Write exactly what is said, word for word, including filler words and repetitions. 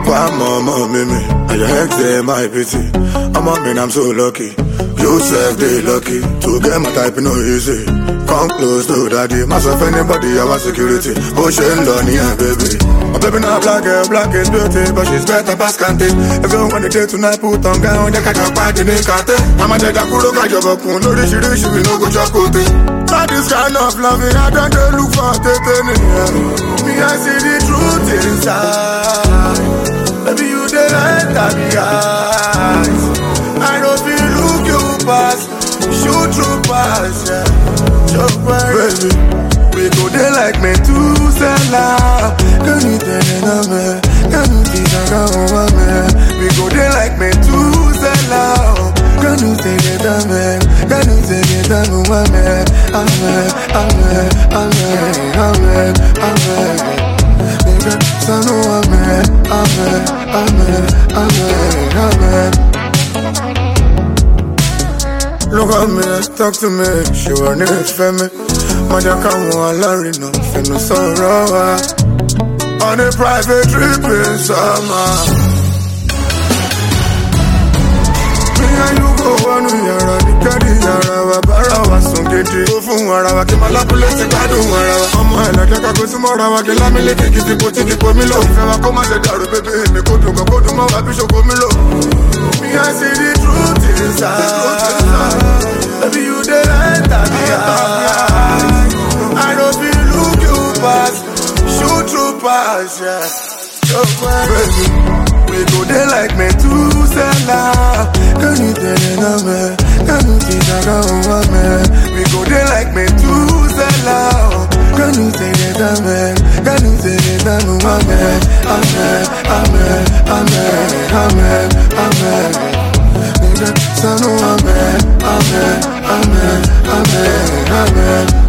Why mama me me? And your ex they my pity. I'm a man, I'm so lucky. You self they lucky. To get my type no easy. Come close to daddy. Myself anybody I want security. Ocean Lonnie and baby. My baby not black, girl, black is beauty, but she's better past candy. Everyone the day tonight put on gown, they catch a party in Kate. I'm a dead Akuro Kajabakun, no rishi rishi, we no go chocote. Not this kind of loving, I don't look for it. Me I see the truth inside. Baby, you the light of the eyes. I don't feel look you pass, shoot through pass, yeah. Show baby, we go there like me to Salah. Can you tell me? Can you tell me? We go there like me to Salah. Can you tell me? Can you tell me? Amen, amen, amen, amen, amen. Son of amen, amen, amen, amen, amen. Look at me, talk to me, she want it for me. Mother come on, Larry, no, no sorrow. On a private trip in summer. Me and you go one yara, the carry yara, bara was some kitty. Go for Warawa, Kimalapula, Sikadu, Warawa. I'm a like a go to Morawa, Kilamile, Kiki, Poti, Pomilo. If I come as a daru, baby, me go to go to my bishop Pomilo. Me, I see the truth inside. Baby, you the light of the eye. I don't feel look you pass, shoot through pass, yeah. So baby, we go there like me to Salah. Can you tell me? Can you tell me? We go there like me to Salah. Can you tell me? Can you tell me? Amen, amen, amen, amen, amen, amen. Son of amen, amen, amen, amen, amen.